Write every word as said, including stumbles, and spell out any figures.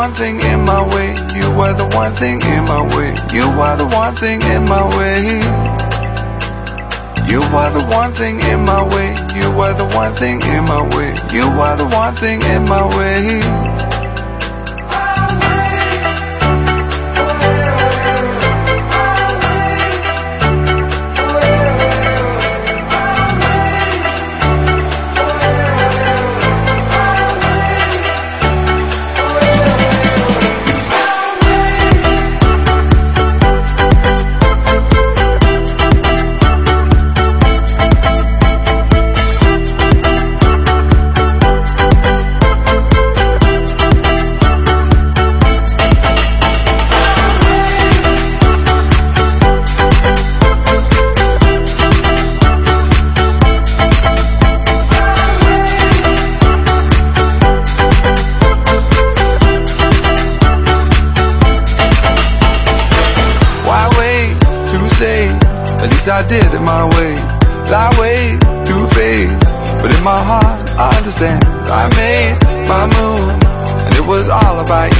One thing in my way, you were the one thing in my way. You were the one thing in my way. You were the one thing in my way. You were the one thing in my way. You were the one thing in my way. At least I did it my way. Lie way too fast, but in my heart I understand. I made my move, and it was all about